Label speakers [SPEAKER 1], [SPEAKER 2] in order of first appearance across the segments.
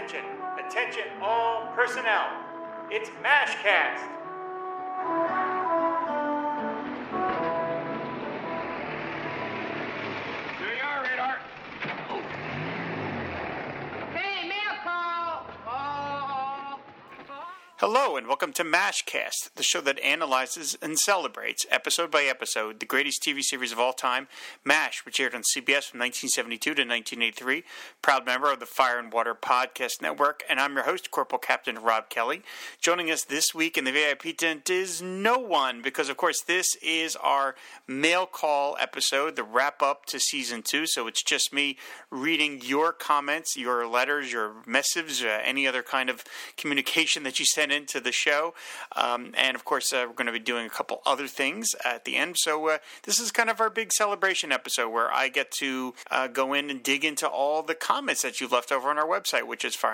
[SPEAKER 1] Attention, attention all personnel. It's MASHcast.
[SPEAKER 2] There you are, Radar.
[SPEAKER 3] Hey, mail call!
[SPEAKER 1] Hello and welcome to MASHcast, the show that analyzes and celebrates, episode by episode, the greatest TV series of all time, MASH, which aired on CBS from 1972 to 1983, proud member of the Fire and Water Podcast Network, and I'm your host, Corporal Captain Rob Kelly. Joining us this week in the VIP tent is no one, because of course this is our mail call episode, the wrap-up to Season 2, so it's just me reading your comments, your letters, your missives, any other kind of communication that you send into the show, and of course we're going to be doing a couple other things at the end, so this is kind of our big celebration episode where I get to go in and dig into all the comments that you've left over on our website, which is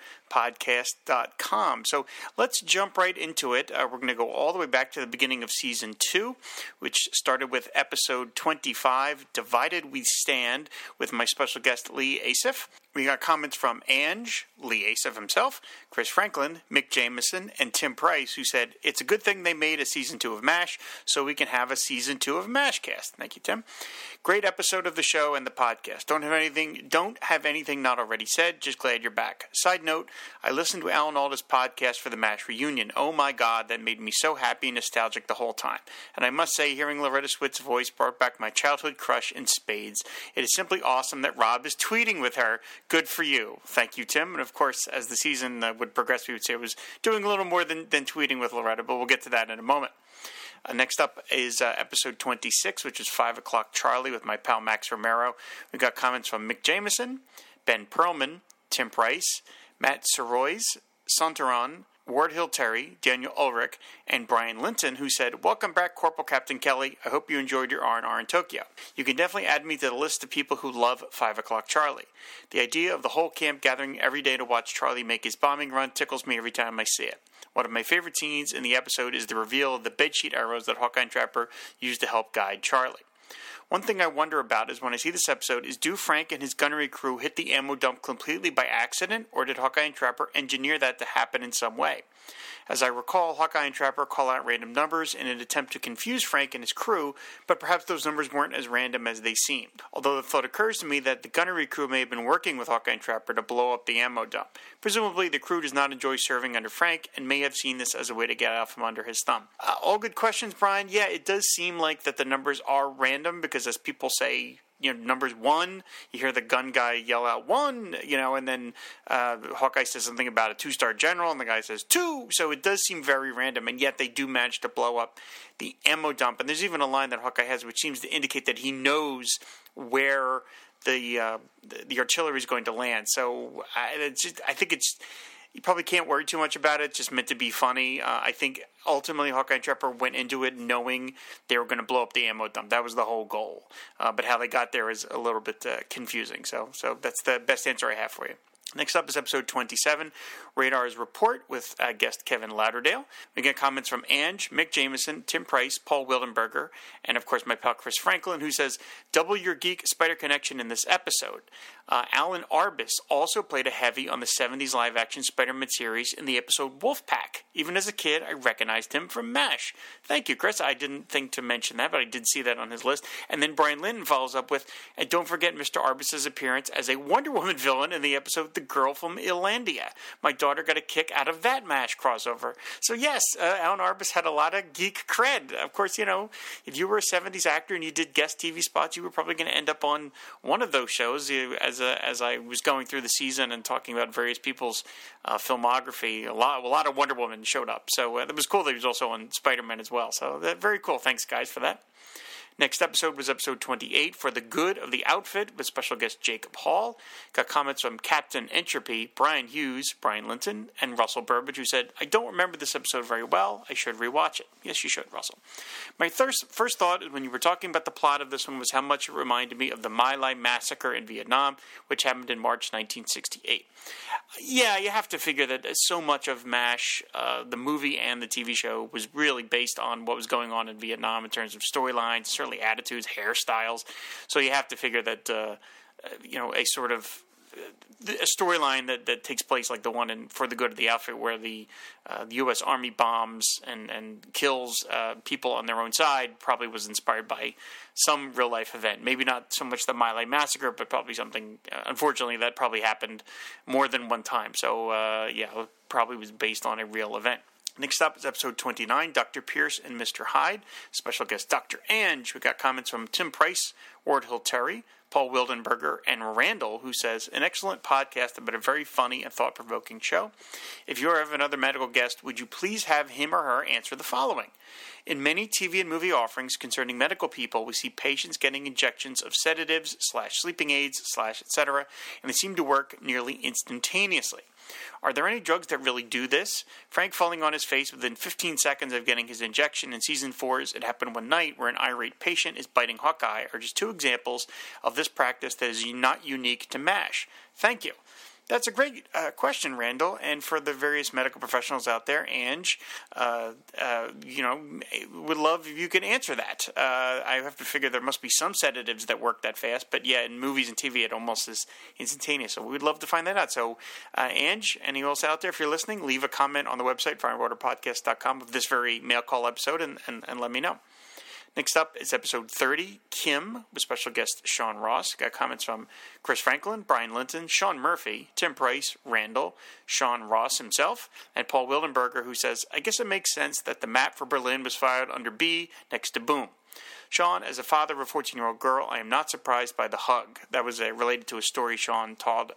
[SPEAKER 1] fireandwaterpodcast.com. So let's jump right into it. We're going to go all the way back to the beginning of Season 2, which started with episode 25, Divided We Stand, with my special guest Lee Asif. We got comments from Ange, Lee Asif himself, Chris Franklin, Mick Jameson, and Tim Price, who said, it's a good thing they made a Season 2 of MASH, so we can have a Season 2 of MASHcast. Thank you, Tim. Great episode of the show and the podcast. Don't have anything not already said, just glad you're back. Side note, I listened to Alan Alda's podcast for the MASH reunion. Oh my God, that made me so happy and nostalgic the whole time. And I must say, hearing Loretta Swit's voice brought back my childhood crush in spades. It is simply awesome that Rob is tweeting with her. Good for you. Thank you, Tim. And of course, as the season would progress, we would say it was doing a little more than tweeting with Loretta, but we'll get to that in a moment. Next up is episode 26, which is 5 o'clock Charlie with my pal Max Romero. We got comments from Mick Jameson, Ben Perlman, Tim Price, Matt Sorois, Santaron, Ward Hill Terry, Daniel Ulrich, and Brian Linton, who said, welcome back, Corporal Captain Kelly. I hope you enjoyed your R&R in Tokyo. You can definitely add me to the list of people who love 5 o'clock Charlie. The idea of the whole camp gathering every day to watch Charlie make his bombing run tickles me every time I see it. One of my favorite scenes in the episode is the reveal of the bedsheet arrows that Hawkeye and Trapper used to help guide Charlie. One thing I wonder about is when I see this episode is, do Frank and his gunnery crew hit the ammo dump completely by accident, or did Hawkeye and Trapper engineer that to happen in some way? As I recall, Hawkeye and Trapper call out random numbers in an attempt to confuse Frank and his crew, but perhaps those numbers weren't as random as they seemed. Although the thought occurs to me that the gunnery crew may have been working with Hawkeye and Trapper to blow up the ammo dump. Presumably, the crew does not enjoy serving under Frank and may have seen this as a way to get out from under his thumb. All good questions, Brian. Yeah, it does seem like that the numbers are random because as people say, numbers 1, you hear the gun guy yell out 1, and then Hawkeye says something about a 2-star general, and the guy says 2, so it does seem very random, and yet they do manage to blow up the ammo dump. And there's even a line that Hawkeye has which seems to indicate that he knows where the artillery is going to land. So I think it's... You probably can't worry too much about it. It's just meant to be funny. I think ultimately Hawkeye and Trapper went into it knowing they were going to blow up the ammo dump. That was the whole goal. But how they got there is a little bit confusing. So that's the best answer I have for you. Next up is episode 27, Radar's Report, with guest Kevin Lauderdale. We get comments from Ange, Mick Jameson, Tim Price, Paul Wildenberger, and of course my pal Chris Franklin, who says, double your geek Spider connection in this episode. Alan Arbus also played a heavy on the 70s live-action Spider-Man series in the episode Wolfpack. Even as a kid, I recognized him from MASH. Thank you, Chris. I didn't think to mention that, but I did see that on his list. And then Brian Linton follows up with, and don't forget Mr. Arbus's appearance as a Wonder Woman villain in the episode The Girl from Illandia. My daughter got a kick out of that MASH crossover. So yes, Alan Arbus had a lot of geek cred. Of course, if you were a 70s actor and you did guest TV spots, you were probably going to end up on one of those shows. As I was going through the season and talking about various people's filmography, a lot of Wonder Woman showed up. So it was cool that he was also on Spider-Man as well. So very cool. Thanks, guys, for that. Next episode was episode 28, For the Good of the Outfit, with special guest Jacob Hall. Got comments from Captain Entropy, Brian Hughes, Brian Linton, and Russell Burbage, who said, I don't remember this episode very well. I should rewatch it. Yes, you should, Russell. My first thought when you were talking about the plot of this one was how much it reminded me of the My Lai massacre in Vietnam, which happened in March 1968. Yeah, you have to figure that so much of MASH, the movie and the TV show, was really based on what was going on in Vietnam in terms of storylines, certainly attitudes, hairstyles. So you have to figure that, a sort of a storyline that takes place like the one in For the Good of the Outfit, where the U.S. Army bombs and kills people on their own side, probably was inspired by some real life event. Maybe not so much the My Lai massacre, but probably something. Unfortunately, that probably happened more than one time. So it probably was based on a real event. Next up is episode 29, Dr. Pierce and Mr. Hyde. Special guest Dr. Ange. We got comments from Tim Price, Ward Hill Terry, Paul Wildenberger, and Randall, who says, an excellent podcast about a very funny and thought-provoking show. If you have another medical guest, would you please have him or her answer the following? In many TV and movie offerings concerning medical people, we see patients getting injections of sedatives / sleeping aids / etc., and they seem to work nearly instantaneously. Are there any drugs that really do this? Frank falling on his face within 15 seconds of getting his injection in Season 4's It Happened One Night, where an irate patient is biting Hawkeye, are just two examples of this practice that is not unique to MASH. Thank you. That's a great question, Randall, and for the various medical professionals out there, Ange, would love if you could answer that. I have to figure there must be some sedatives that work that fast, but yeah, in movies and TV, it almost is instantaneous. So we'd love to find that out. So, Ange, anyone else out there, if you're listening, leave a comment on the website, firewaterpodcast.com, of this very mail call episode, and let me know. Next up is episode 30, Kim, with special guest Sean Ross. Got comments from Chris Franklin, Brian Linton, Sean Murphy, Tim Price, Randall, Sean Ross himself, and Paul Wildenberger, who says, I guess it makes sense that the map for Berlin was filed under B next to Boom. Sean, as a father of a 14-year-old girl, I am not surprised by the hug. That was related to a story Sean told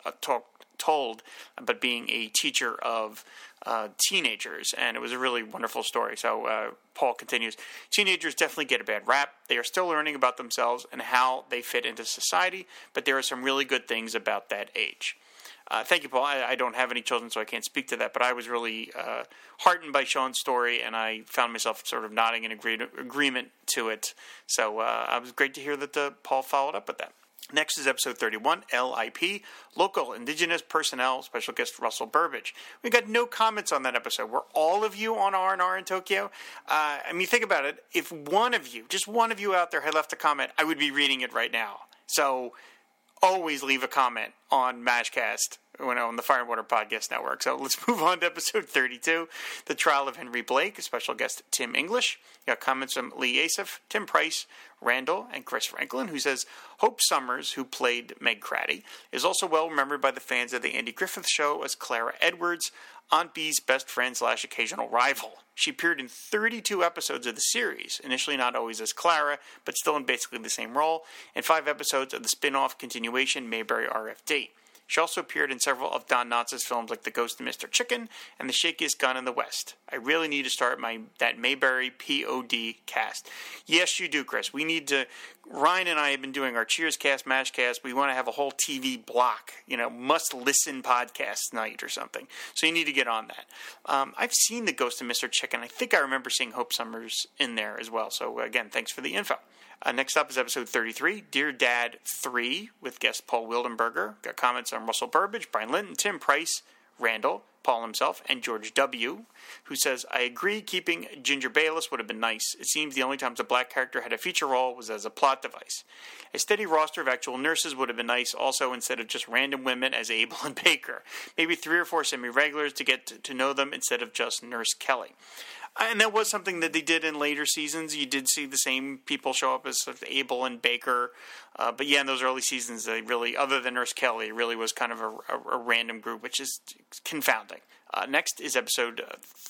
[SPEAKER 1] about being a teacher of teenagers, and it was a really wonderful story. So Paul continues, teenagers definitely get a bad rap. They are still learning about themselves and how they fit into society, but there are some really good things about that age. Thank you, Paul. I don't have any children, so I can't speak to that, but I was really heartened by Sean's story, and I found myself sort of nodding in agreement to it. So it was great to hear that Paul followed up with that. Next is episode 31, LIP, Local Indigenous Personnel, special guest Russell Burbage. We got no comments on that episode. Were all of you on R&R in Tokyo? Think about it. If one of you, just one of you out there had left a comment, I would be reading it right now. So always leave a comment on MASHcast on the Fire and Water Podcast Network. So let's move on to episode 32, The Trial of Henry Blake, special guest Tim English. You got comments from Lee Asif, Tim Price, Randall, and Chris Franklin, who says, Hope Summers, who played Meg Craddy, is also well remembered by the fans of the Andy Griffith Show as Clara Edwards, Aunt Bee's best friend / occasional rival. She appeared in 32 episodes of the series, initially not always as Clara, but still in basically the same role, and 5 episodes of the spin-off continuation Mayberry RFD. She also appeared in several of Don Knotts' films like The Ghost of Mr. Chicken and The Shakiest Gun in the West. I really need to start that Mayberry POD cast. Yes, you do, Chris. We need to... Ryan and I have been doing our Cheers cast, MASH cast. We want to have a whole TV block, must-listen podcast night or something. So you need to get on that. I've seen The Ghost of Mr. Chicken. I think I remember seeing Hope Summers in there as well. So, again, thanks for the info. Next up is episode 33, Dear Dad 3, with guest Paul Wildenberger. Got comments on Russell Burbage, Brian Linton, Tim Price, Randall, Paul himself, and George W., who says, I agree keeping Ginger Bayless would have been nice. It seems the only times a black character had a feature role was as a plot device. A steady roster of actual nurses would have been nice, also instead of just random women as Abel and Baker. Maybe 3 or 4 semi-regulars to get to know them instead of just Nurse Kelly. And that was something that they did in later seasons. You did see the same people show up as sort of Abel and Baker. But yeah, in those early seasons, they really, other than Nurse Kelly, it really was kind of a random group, which is confounding. Next is episode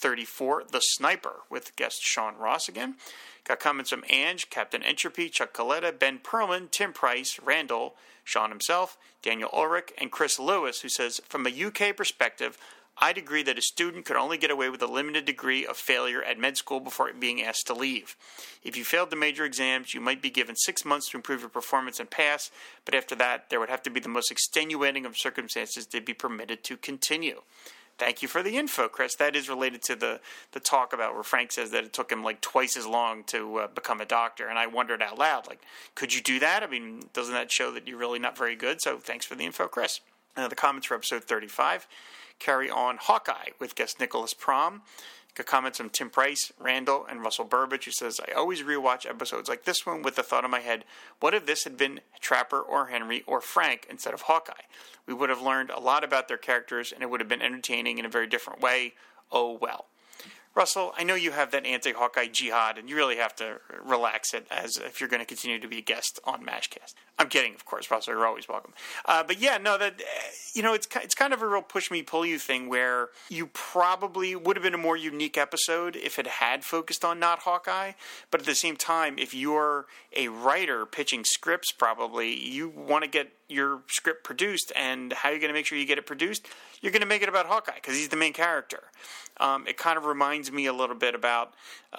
[SPEAKER 1] 34, The Sniper, with guest Sean Ross again. Got comments from Ange, Captain Entropy, Chuck Coletta, Ben Perlman, Tim Price, Randall, Sean himself, Daniel Ulrich, and Chris Lewis, who says, from a UK perspective, I'd agree that a student could only get away with a limited degree of failure at med school before being asked to leave. If you failed the major exams, you might be given 6 months to improve your performance and pass, but after that, there would have to be the most extenuating of circumstances to be permitted to continue. Thank you for the info, Chris. That is related to the talk about where Frank says that it took him like twice as long to become a doctor, and I wondered out loud, could you do that? I mean, doesn't that show that you're really not very good? So thanks for the info, Chris. The comments for episode 35. Carry on Hawkeye with guest Nicholas Prom. Got comments from Tim Price, Randall, and Russell Burbage, who says, I always rewatch episodes like this one with the thought in my head, what if this had been Trapper or Henry or Frank instead of Hawkeye? We would have learned a lot about their characters, and it would have been entertaining in a very different way. Oh, well. Russell, I know you have that anti-Hawkeye jihad, and you really have to relax it as if you're going to continue to be a guest on MASHcast. I'm kidding, of course, Russell. You're always welcome. But yeah, no, that it's kind of a real push me, pull you thing where you probably would have been a more unique episode if it had focused on not Hawkeye. But at the same time, if you're a writer pitching scripts, probably you want to get your script produced, and how you're going to make sure you get it produced, you're going to make it about Hawkeye because he's the main character. It kind of reminds me a little bit about.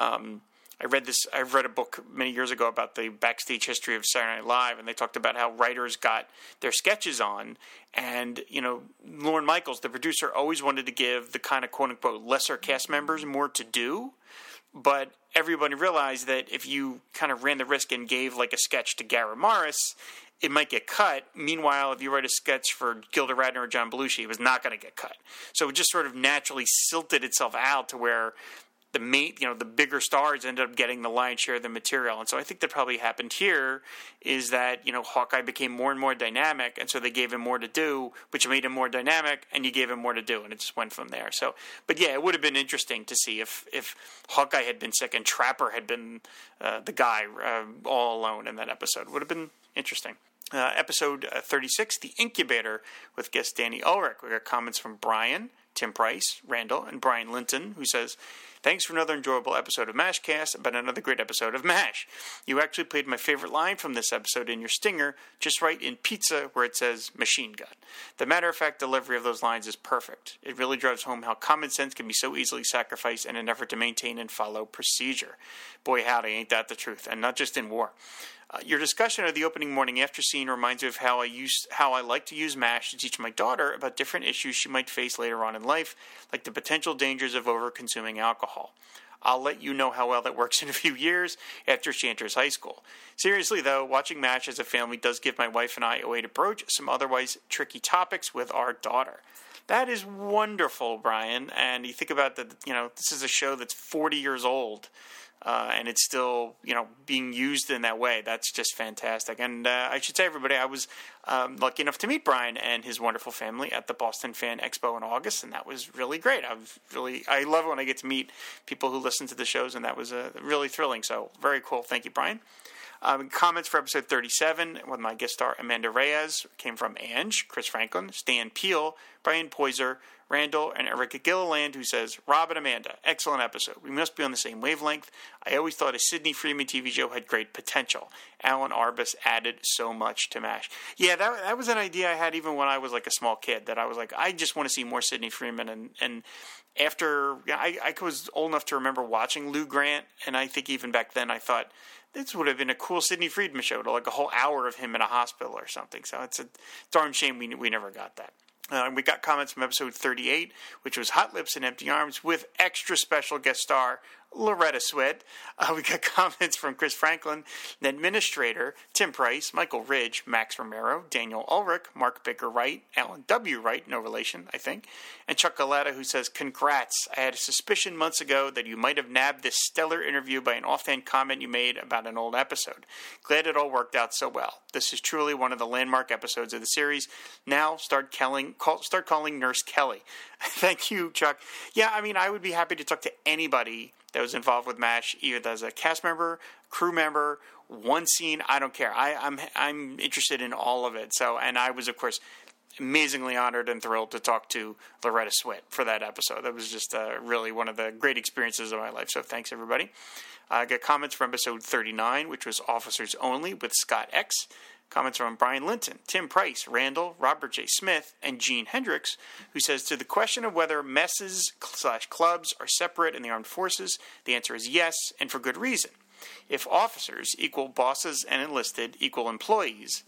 [SPEAKER 1] I read a book many years ago about the backstage history of Saturday Night Live, and they talked about how writers got their sketches on, and Lorne Michaels, the producer, always wanted to give the kind of quote unquote lesser cast members more to do. But everybody realized that if you kind of ran the risk and gave like a sketch to Garrett Morris, it might get cut. Meanwhile, if you write a sketch for Gilda Radner or John Belushi, it was not going to get cut. So it just sort of naturally silted itself out to where the bigger stars ended up getting the lion's share of the material. And so I think that probably happened here is that, Hawkeye became more and more dynamic, and so they gave him more to do, which made him more dynamic, and you gave him more to do, and it just went from there. So, but yeah, it would have been interesting to see if Hawkeye had been sick and Trapper had been the guy all alone in that episode. It would have been interesting. Episode 36, The Incubator, with guest Danny Ulrich. We got comments from Brian, Tim Price, Randall, and Brian Linton, who says, thanks for another enjoyable episode of MASHcast, but another great episode of MASH. You actually played my favorite line from this episode in your stinger, just right in Pizza, where it says machine gun. The matter-of-fact delivery of those lines is perfect. It really drives home how common sense can be so easily sacrificed in an effort to maintain and follow procedure. Boy, howdy, ain't that the truth, and not just in war. Your discussion of the opening morning after scene reminds me of how I like to use MASH to teach my daughter about different issues she might face later on in life, like the potential dangers of over-consuming alcohol. I'll let you know how well that works in a few years after she enters high school. Seriously, though, watching MASH as a family does give my wife and I a way to broach some otherwise tricky topics with our daughter. That is wonderful, Brian. And you think about that, this is a show that's 40 years old. And it's still, being used in that way. That's just fantastic. And I should say, everybody, I was lucky enough to meet Brian and his wonderful family at the Boston Fan Expo in August, and that was really great. I love it when I get to meet people who listen to the shows, and that was really thrilling. So very cool. Thank you, Brian. Comments for episode 37 with my guest star Amanda Reyes came from Ange, Chris Franklin, Stan Peel, Brian Poyser, Randall, and Erica Gilliland, who says, Rob and Amanda, excellent episode. We must be on the same wavelength. I always thought a Sidney Freeman TV show had great potential. Alan Arbus added so much to MASH. Yeah, that was an idea I had even when I was like a small kid, that I was like, I just want to see more Sidney Freeman. And after, I was old enough to remember watching Lou Grant, and I think even back then I thought, this would have been a cool Sidney Freeman show, like a whole hour of him in a hospital or something. So it's a darn shame we never got that. We got comments from episode 38, which was Hot Lips and Empty Arms, with extra special guest star Loretta Swit. We got comments from Chris Franklin, the administrator, Tim Price, Michael Ridge, Max Romero, Daniel Ulrich, Mark Baker Wright, Alan W. Wright, no relation, I think, and Chuck Galetta, who says, congrats. I had a suspicion months ago that you might have nabbed this stellar interview by an offhand comment you made about an old episode. Glad it all worked out so well. This is truly one of the landmark episodes of the series. Now start calling Nurse Kelly. Thank you, Chuck. Yeah, I would be happy to talk to anybody that was involved with MASH, either as a cast member, crew member, one scene. I don't care. I'm interested in all of it. So, and I was, of course, amazingly honored and thrilled to talk to Loretta Swit for that episode. That was just really one of the great experiences of my life. So thanks, everybody. I got comments from episode 39, which was Officers Only with Scott X. Comments from Brian Linton, Tim Price, Randall, Robert J. Smith, and Gene Hendricks, who says, to the question of whether messes/clubs are separate in the armed forces, the answer is yes, and for good reason. If officers equal bosses and enlisted equal employees,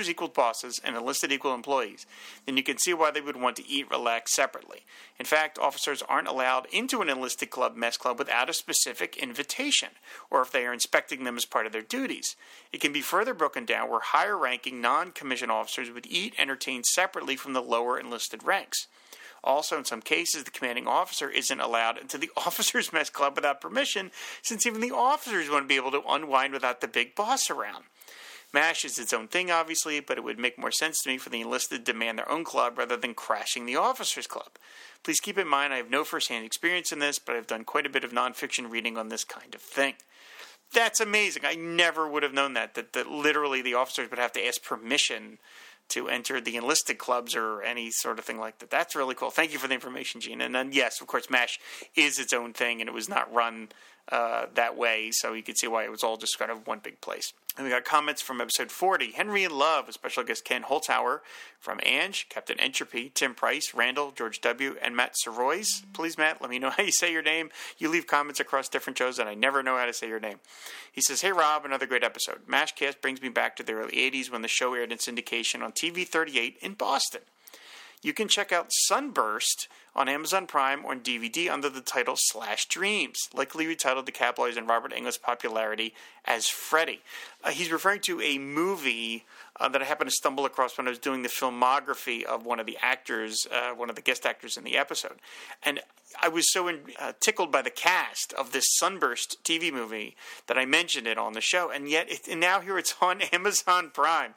[SPEAKER 1] then you can see why they would want to eat, relax separately. In fact, officers aren't allowed into an enlisted club, mess club, without a specific invitation, or if they are inspecting them as part of their duties. It can be further broken down where higher-ranking non-commissioned officers would eat, entertain separately from the lower enlisted ranks. Also, in some cases, the commanding officer isn't allowed into the officers' mess club without permission, since even the officers want to be able to unwind without the big boss around. MASH is its own thing, obviously, but it would make more sense to me for the enlisted to demand their own club rather than crashing the officers' club. Please keep in mind I have no first-hand experience in this, but I've done quite a bit of nonfiction reading on this kind of thing. That's amazing. I never would have known that literally the officers would have to ask permission to enter the enlisted clubs or any sort of thing like that. That's really cool. Thank you for the information, Gene. And then, yes, of course, MASH is its own thing, and it was not run that way, so you could see why it was all just kind of one big place. And we got comments from episode 40. Henry in Love, with special guest Ken Holzhauer, from Ange, Captain Entropy, Tim Price, Randall, George W., and Matt Sorois. Please, Matt, let me know how you say your name. You leave comments across different shows, and I never know how to say your name. He says, "Hey, Rob, another great episode. MASHcast brings me back to the early 80s when the show aired in syndication on TV 38 in Boston. You can check out Sunburst on Amazon Prime or on DVD under the title /Dreams, likely retitled to capitalize on Robert Englund's popularity as Freddy." He's referring to a movie that I happened to stumble across when I was doing the filmography of one of the actors, one of the guest actors in the episode. And I was so tickled by the cast of this Sunburst TV movie that I mentioned it on the show, and yet and now here it's on Amazon Prime.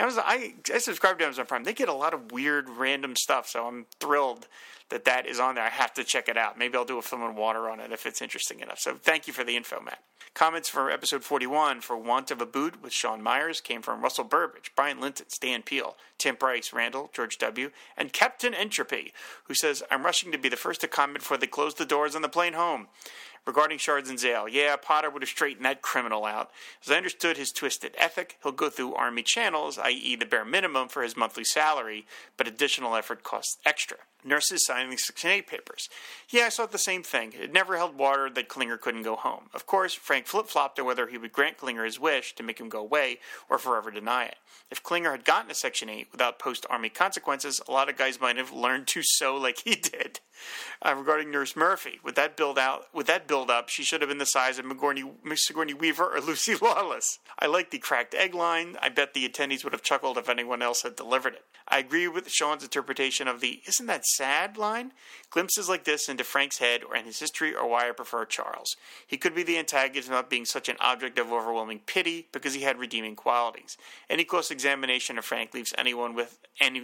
[SPEAKER 1] I subscribe to Amazon Prime. They get a lot of weird, random stuff, so I'm thrilled that is on there. I have to check it out. Maybe I'll do a Film and Water on it if it's interesting enough. So thank you for the info, Matt. Comments for episode 41 for Want of a Boot with Sean Myers came from Russell Burbage, Brian Linton, Stan Peel, Tim Price, Randall, George W., and Captain Entropy, who says, "I'm rushing to be the first to comment before they close the doors on the plane home. Regarding Shards and Zale, yeah, Potter would have straightened that criminal out. As I understood his twisted ethic, he'll go through Army channels, i.e. the bare minimum for his monthly salary, but additional effort costs extra. Nurses signing the Section 8 papers. Yeah, I saw the same thing. It never held water that Klinger couldn't go home. Of course, Frank flip-flopped on whether he would grant Klinger his wish to make him go away or forever deny it. If Klinger had gotten a Section 8 without post-Army consequences, a lot of guys might have learned to sew like he did. Regarding Nurse Murphy, with that build-up, she should have been the size of Sigourney Weaver or Lucy Lawless. I like the cracked egg line. I bet the attendees would have chuckled if anyone else had delivered it. I agree with Sean's interpretation of the "isn't that sad" line. Glimpses like this into Frank's head or in his history are why I prefer Charles. He could be the antagonist without being such an object of overwhelming pity because he had redeeming qualities. Any close examination of Frank leaves anyone with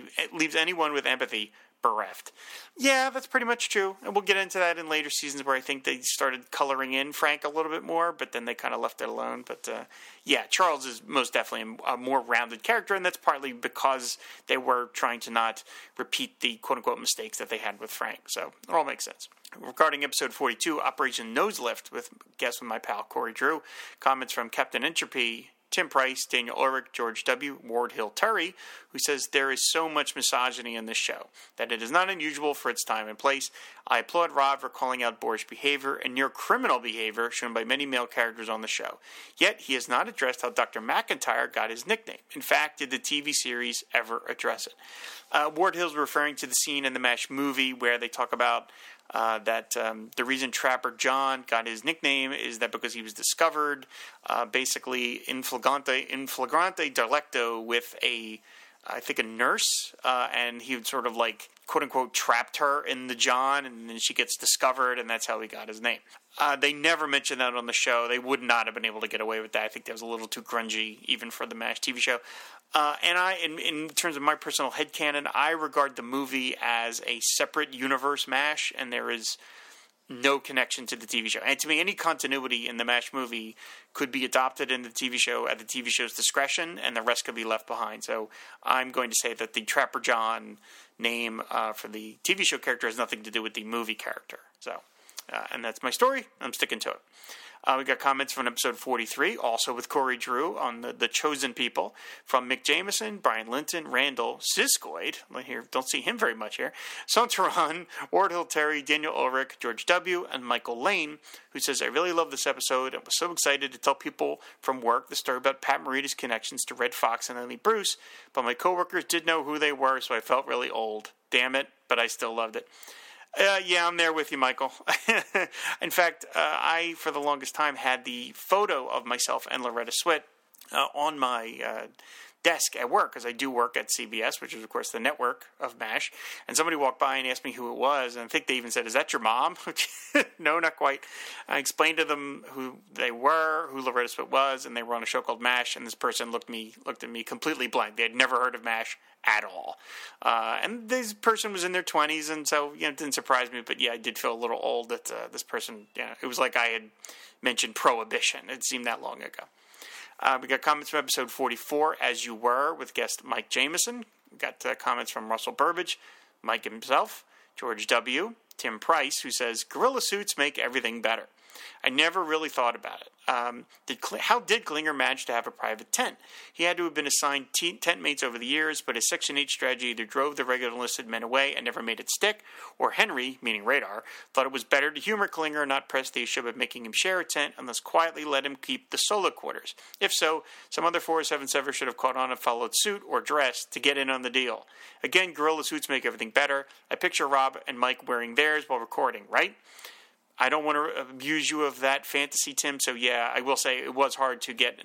[SPEAKER 1] empathy bereft. Yeah, that's pretty much true. And we'll get into that in later seasons where I think they started coloring in Frank a little bit more, but then they kind of left it alone. But yeah, Charles is most definitely a more rounded character, and that's partly because they were trying to not repeat the quote-unquote mistakes that they had with Frank. So it all makes sense. Regarding episode 42, Operation Noselift, with my pal Corey Drew, comments from Captain Entropy, Tim Price, Daniel Ulrich, George W., Ward Hill Terry, who says there is so much misogyny in this show that it is not unusual for its time and place. I applaud Rob for calling out boorish behavior and near criminal behavior shown by many male characters on the show. Yet he has not addressed how Dr. McIntyre got his nickname. In fact, did the TV series ever address it? Ward Hill's referring to the scene in the MASH movie where they talk about that the reason Trapper John got his nickname is that because he was discovered basically in flagrante delicto with a nurse, and he would sort of like quote-unquote trapped her in the John, and then she gets discovered, and that's how he got his name. They never mentioned that on the show. They would not have been able to get away with that. I think that was a little too grungy even for the MASH TV show. And in terms of my personal headcanon, I regard the movie as a separate universe MASH, and there is no connection to the TV show. And to me, any continuity in the MASH movie could be adopted in the TV show at the TV show's discretion, and the rest could be left behind. So I'm going to say that the Trapper John name for the TV show character has nothing to do with the movie character. So, and that's my story. I'm sticking to it. We got comments from episode 43, also with Corey Drew on the Chosen People, from Mick Jameson, Brian Linton, Randall, Siskoid, here, don't see him very much here, Santaran, Ward Hill Terry, Daniel Ulrich, George W., and Michael Lane, who says, I really love this episode and was so excited to tell people from work the story about Pat Morita's connections to Red Fox and Lenny Bruce, but my coworkers did know who they were, so I felt really old. Damn it, but I still loved it. Yeah, I'm there with you, Michael. In fact, I, for the longest time, had the photo of myself and Loretta Swit on my desk at work, because I do work at CBS, which is, of course, the network of MASH. And somebody walked by and asked me who it was, and I think they even said, "Is that your mom?" No, not quite. I explained to them who they were, who Loretta Swit was, and they were on a show called MASH, and this person looked at me completely blank. They had never heard of MASH at all. And this person was in their 20s, and so, it didn't surprise me, but yeah, I did feel a little old that this person, it was like I had mentioned Prohibition. It seemed that long ago. We got comments from episode 44, As You Were, with guest Mike Jameson. We got comments from Russell Burbage, Mike himself, George W., Tim Price, who says, "Gorilla suits make everything better. I never really thought about it. How did Klinger manage to have a private tent? He had to have been assigned tent mates over the years, but his Section 8 strategy either drove the regular enlisted men away and never made it stick, or Henry, meaning Radar, thought it was better to humor Klinger and not press the issue of making him share a tent and thus quietly let him keep the solo quarters. If so, some other 407 should have caught on and followed suit or dressed to get in on the deal. Again, gorilla suits make everything better. I picture Rob and Mike wearing theirs while recording, right? I don't want to abuse you of that fantasy, Tim. So yeah, I will say it was hard to get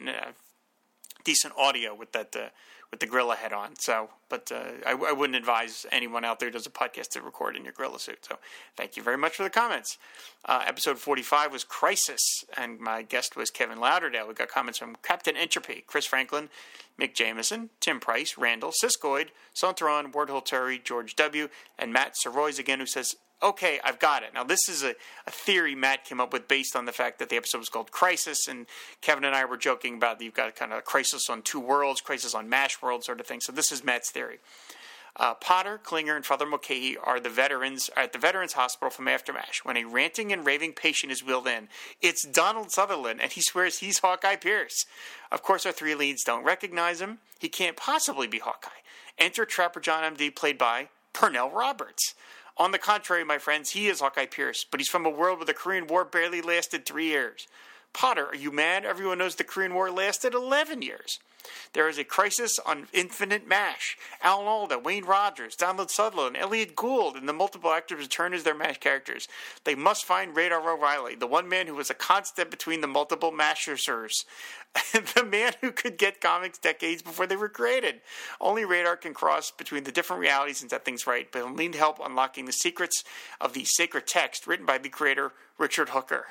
[SPEAKER 1] decent audio with that with the gorilla head on. So, but I wouldn't advise anyone out there who does a podcast to record in your gorilla suit. So, thank you very much for the comments. Episode 45 was Crisis, and my guest was Kevin Lauderdale. We got comments from Captain Entropy, Chris Franklin, Mick Jameson, Tim Price, Randall, Siskoid, Santaron, Wardhill Terry, George W., and Matt Soroy's again, who says, "Okay, I've got it." Now, this is a theory Matt came up with based on the fact that the episode was called Crisis, and Kevin and I were joking about that you've got kind of a crisis on two worlds, crisis on MASH world sort of thing. So this is Matt's theory. Potter, Klinger, and Father Mulcahy are the veterans at the Veterans Hospital from after MASH. When a ranting and raving patient is wheeled in, it's Donald Sutherland, and he swears he's Hawkeye Pierce. Of course, our three leads don't recognize him. He can't possibly be Hawkeye. Enter Trapper John M.D., played by Pernell Roberts. On the contrary, my friends, he is Hawkeye Pierce, but he's from a world where the Korean War barely lasted 3 years. Potter, are you mad? Everyone knows the Korean War lasted 11 years. There is a crisis on Infinite MASH. Alan Alda, Wayne Rogers, Donald Sutherland, Elliot Gould, and the multiple actors return as their MASH characters. They must find Radar O'Reilly, the one man who was a constant between the multiple MASHers, the man who could get comics decades before they were created. Only Radar can cross between the different realities and set things right, but he'll need help unlocking the secrets of the sacred text written by the creator, Richard Hooker.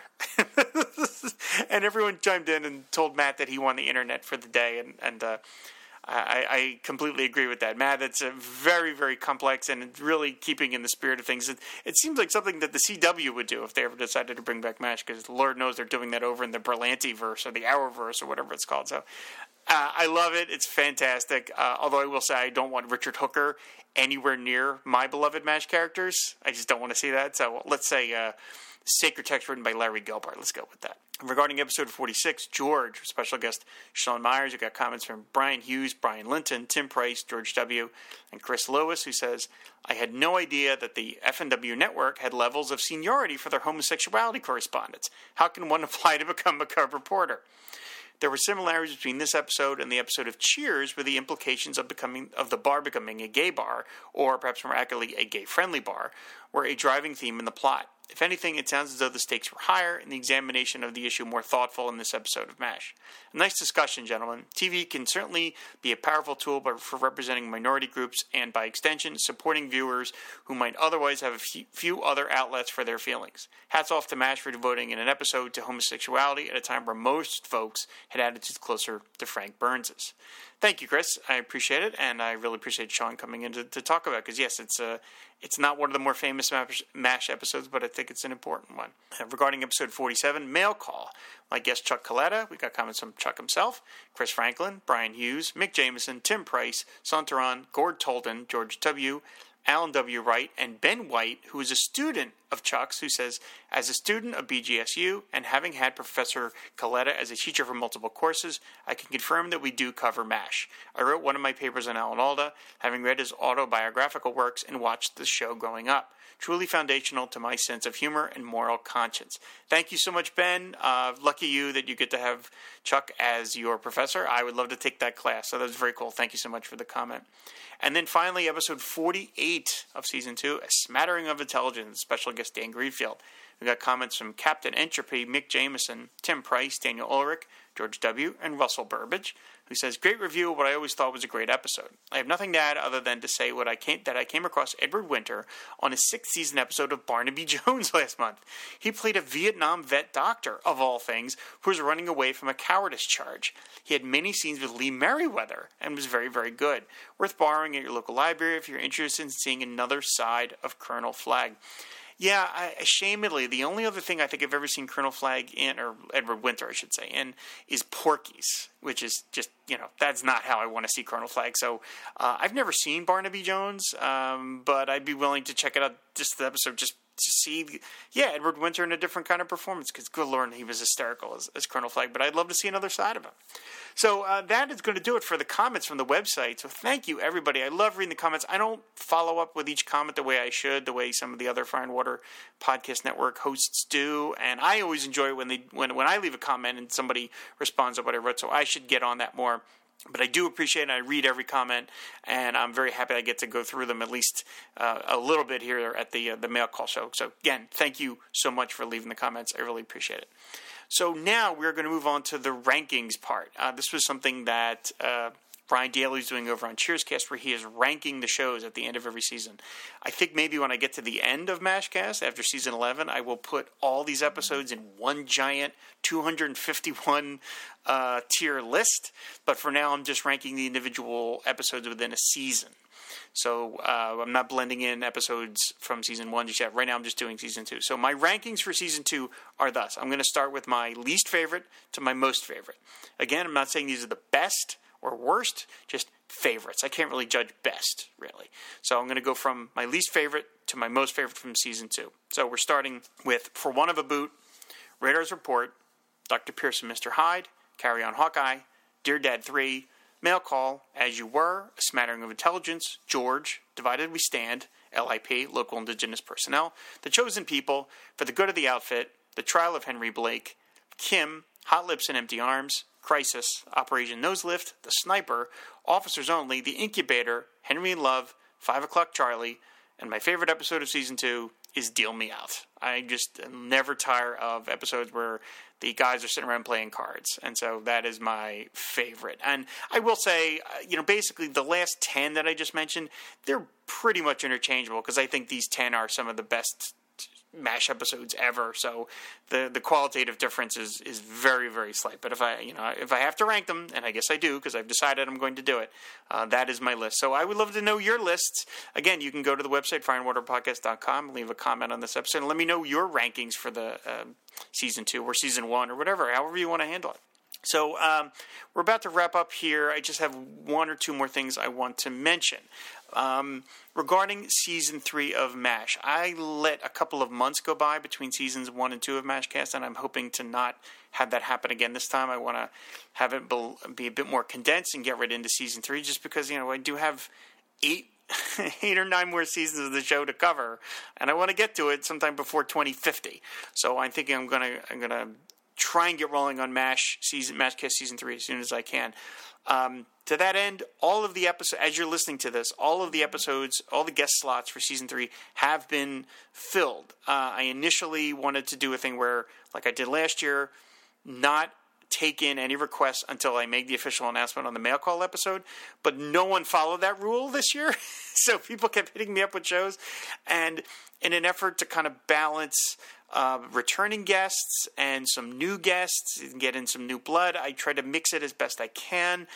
[SPEAKER 1] And everyone chimed in and told Matt that he won the internet for the day, and I completely agree with that. Matt, it's a very, very complex and really keeping in the spirit of things. It seems like something that the CW would do if they ever decided to bring back MASH, because Lord knows they're doing that over in the Berlanti-verse or the Hourverse or whatever it's called. So I love it. It's fantastic. Although I will say I don't want Richard Hooker anywhere near my beloved MASH characters. I just don't want to see that. So let's say Sacred Text written by Larry Gelbart. Let's go with that. Regarding episode 46, George, special guest Sean Myers, we got comments from Brian Hughes, Brian Linton, Tim Price, George W., and Chris Lewis, who says, "I had no idea that the FNW network had levels of seniority for their homosexuality correspondents. How can one apply to become a cub reporter?" There were similarities between this episode and the episode of Cheers, where the implications of the bar becoming a gay bar, or perhaps more accurately, a gay-friendly bar, were a driving theme in the plot. If anything, it sounds as though the stakes were higher and the examination of the issue more thoughtful in this episode of MASH. A nice discussion, gentlemen. TV can certainly be a powerful tool for representing minority groups and, by extension, supporting viewers who might otherwise have a few other outlets for their feelings. Hats off to MASH for devoting an episode to homosexuality at a time where most folks had attitudes closer to Frank Burns's. Thank you, Chris. I appreciate it, and I really appreciate Sean coming in to talk about it, because, yes, it's not one of the more famous MASH episodes, but I think it's an important one. Regarding episode 47, Mail Call, my guest Chuck Coletta, we got comments from Chuck himself, Chris Franklin, Brian Hughes, Mick Jameson, Tim Price, Santaron, Gord Tolden, George W., Alan W. Wright, and Ben White, who is a student of Chuck's, who says, "As a student of BGSU and having had Professor Coletta as a teacher for multiple courses, I can confirm that we do cover MASH. I wrote one of my papers on Alan Alda, having read his autobiographical works and watched the show growing up. Truly foundational to my sense of humor and moral conscience." Thank you so much, Ben. Lucky you that you get to have Chuck as your professor. I would love to take that class, so that was very cool. Thank you so much for the comment. And then finally, episode 48 of Season 2, A Smattering of Intelligence, special guest Dan Greenfield. We got comments from Captain Entropy, Mick Jameson, Tim Price, Daniel Ulrich, George W., and Russell Burbage. who says, "Great review of what I always thought was a great episode. I have nothing to add other than to say that I came across Edward Winter on a 6th season episode of Barnaby Jones last month. He played a Vietnam vet doctor, of all things, who was running away from a cowardice charge. He had many scenes with Lee Merriweather and was very, very good. Worth borrowing at your local library if you're interested in seeing another side of Colonel Flagg." Yeah, ashamedly, the only other thing I think I've ever seen Colonel Flagg in, or Edward Winter, I should say, in, is Porky's, which is just, that's not how I want to see Colonel Flagg. So I've never seen Barnaby Jones, but I'd be willing to check it out, just the episode, just to see, Edward Winter in a different kind of performance, because good Lord, he was hysterical as Colonel Flagg, but I'd love to see another side of him. So that is going to do it for the comments from the website. So thank you, everybody. I love reading the comments. I don't follow up with each comment the way I should, the way some of the other Fire and Water Podcast Network hosts do, and I always enjoy it when I leave a comment and somebody responds to what I wrote, so I should get on that more. But I do appreciate it. I read every comment, and I'm very happy I get to go through them at least a little bit here at the Mail Call Show. So, again, thank you so much for leaving the comments. I really appreciate it. So now we're going to move on to the rankings part. This was something that Brian Daly is doing over on Cheerscast, where he is ranking the shows at the end of every season. I think maybe when I get to the end of MASHcast, after season 11, I will put all these episodes in one giant 251 tier list. But for now, I'm just ranking the individual episodes within a season. So I'm not blending in episodes from season 1 just yet. Right now I'm just doing season 2. So my rankings for season 2 are thus. I'm going to start with my least favorite to my most favorite. Again, I'm not saying these are the best or worst, just favorites. I can't really judge best, really. So I'm going to go from my least favorite to my most favorite from season 2. So we're starting with For One of a Boot, Radar's Report, Dr. Pierce and Mr. Hyde, Carry On Hawkeye, Dear Dad 3, Mail Call, As You Were, A Smattering of Intelligence, George, Divided We Stand, LIP, Local Indigenous Personnel, The Chosen People, For the Good of the Outfit, The Trial of Henry Blake, Kim, Hot Lips and Empty Arms, Crisis, Operation Noselift, The Sniper, Officers Only, The Incubator, Henry in Love, 5 O'Clock Charlie, and my favorite episode of season 2 is Deal Me Out. I just never tire of episodes where the guys are sitting around playing cards. And so that is my favorite. And I will say, basically the last 10 that I just mentioned, they're pretty much interchangeable because I think these 10 are some of the best MASH episodes ever. So the qualitative difference is very, very slight. But if I have to rank them, and I guess I do because I've decided I'm going to do it, that is my list. So I would love to know your lists. Again, you can go to the website, fireandwaterpodcast.com, leave a comment on this episode, and let me know your rankings for the season 2 or season 1 or whatever, however you want to handle it. So we're about to wrap up here. I just have one or two more things I want to mention. Regarding Season 3 of MASH, I let a couple of months go by between Seasons 1 and 2 of MASHcast, and I'm hoping to not have that happen again this time. I want to have it be a bit more condensed and get right into Season 3, just because, I do have 8 or 9 more seasons of the show to cover, and I want to get to it sometime before 2050. So I'm thinking I'm gonna try and get rolling on MASHcast Season 3 as soon as I can. To that end, all of the episodes, as you're listening to this, all of the episodes, all the guest slots for Season 3 have been filled. I initially wanted to do a thing where, like I did last year, not take in any requests until I make the official announcement on the Mail Call episode, but no one followed that rule this year. So people kept hitting me up with shows, and in an effort to kind of balance returning guests and some new guests and get in some new blood, I try to mix it as best I can.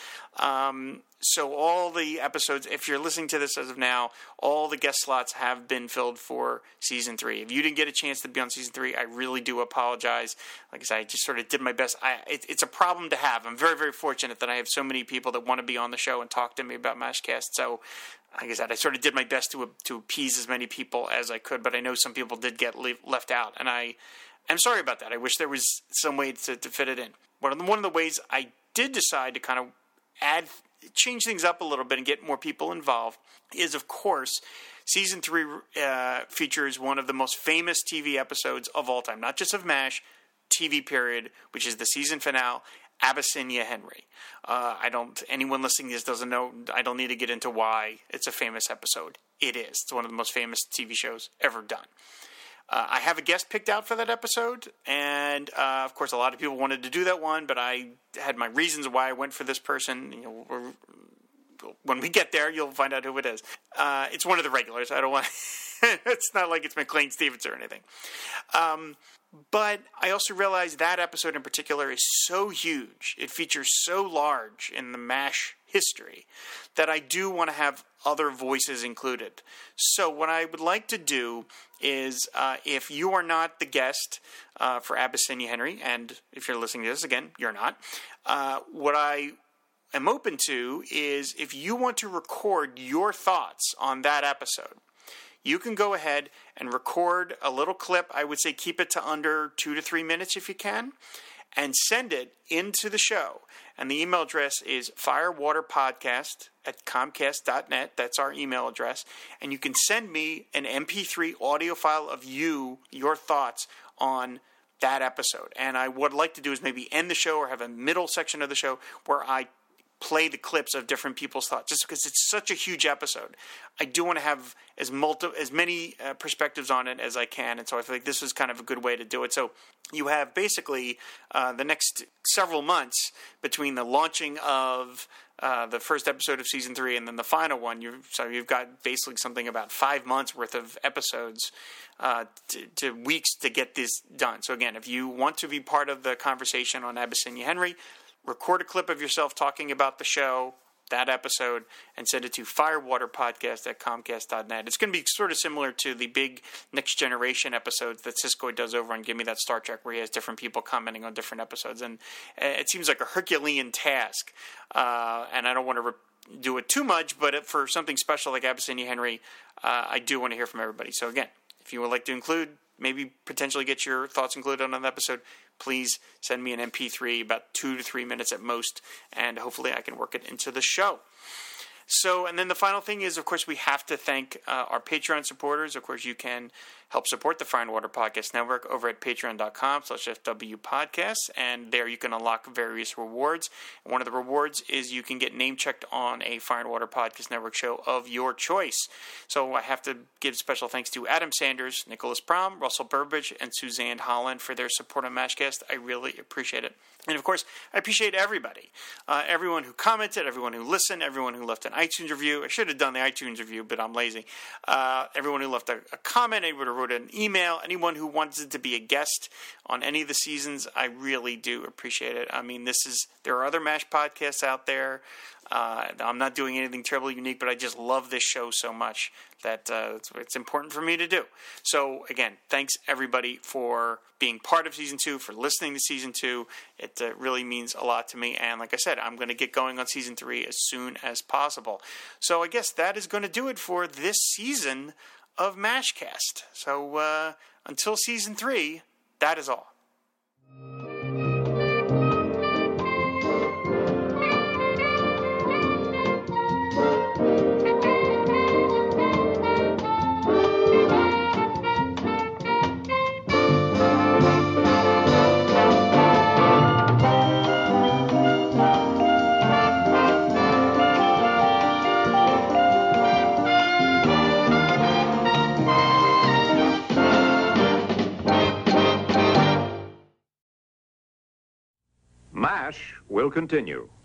[SPEAKER 1] So all the episodes, if you're listening to this as of now, all the guest slots have been filled for Season 3. If you didn't get a chance to be on Season 3, I really do apologize. Like I said, I just sort of did my best. It's a problem to have. I'm very, very fortunate that I have so many people that want to be on the show and talk to me about MASHcast. So, like I said, I sort of did my best to appease as many people as I could, but I know some people did get left out, and I'm sorry about that. I wish there was some way to fit it in. One of the ways I did decide to kind of change things up a little bit and get more people involved is, of course, Season 3 features one of the most famous TV episodes of all time, not just of MASH, TV period, which is the season finale, Abyssinia Henry. Anyone listening to this doesn't know, I don't need to get into why it's a famous episode. It is. It's one of the most famous TV shows ever done. I have a guest picked out for that episode, and of course, a lot of people wanted to do that one, but I had my reasons why I went for this person. When we get there, you'll find out who it is. It's one of the regulars. I don't want. It's not like it's McLean Stevens or anything. But I also realized that episode in particular is so huge. It features so large in the MASH history that I do want to have other voices included. So what I would like to do is, if you are not the guest for Abyssinia Henry, and if you're listening to this, again, you're not, what I am open to is if you want to record your thoughts on that episode, you can go ahead and record a little clip. I would say keep it to under 2 to 3 minutes if you can, and send it into the show. And the email address is firewaterpodcast@comcast.net. That's our email address. And you can send me an MP3 audio file of your thoughts on that episode. And I would like to do is maybe end the show or have a middle section of the show where I play the clips of different people's thoughts, just because it's such a huge episode. I do want to have as many perspectives on it as I can, and so I feel like this is kind of a good way to do it. So you have basically the next several months between the launching of the first episode of Season 3 and then the final one. You've got basically something about 5 months worth of episodes to weeks to get this done. So again, if you want to be part of the conversation on Abyssinia Henry, record a clip of yourself talking about the show, that episode, and send it to firewaterpodcast@comcast.net. It's going to be sort of similar to the big Next Generation episodes that Siskoid does over on Give Me That Star Trek, where he has different people commenting on different episodes. And it seems like a Herculean task, and I don't want to do it too much, but for something special like Abyssinia Henry, I do want to hear from everybody. So again, if you would like to include, maybe potentially get your thoughts included on an episode, please send me an MP3, about 2 to 3 minutes at most, and hopefully I can work it into the show. So, and then the final thing is, of course, we have to thank our Patreon supporters. Of course, you can help support the Fire and Water Podcast Network over at patreon.com/FWPodcasts, and there you can unlock various rewards. And one of the rewards is you can get name-checked on a Fire and Water Podcast Network show of your choice. So I have to give special thanks to Adam Sanders, Nicholas Prom, Russell Burbridge, and Suzanne Holland for their support on MASHcast. I really appreciate it. And, of course, I appreciate everybody. Everyone who commented, everyone who listened, everyone who left an iTunes review. I should have done the iTunes review, but I'm lazy. Everyone who left a comment, anyone who wrote an email, anyone who wanted to be a guest on any of the seasons, I really do appreciate it. I mean, there are other MASH podcasts out there. I'm not doing anything terribly unique, but I just love this show so much that it's important for me to do. So, again, thanks everybody for being part of Season 2, for listening to Season 2. It really means a lot to me. And like I said, I'm going to get going on Season 3 as soon as possible. So I guess that is going to do it for this season of MASHcast. So until Season 3, that is all.
[SPEAKER 2] MASH will continue.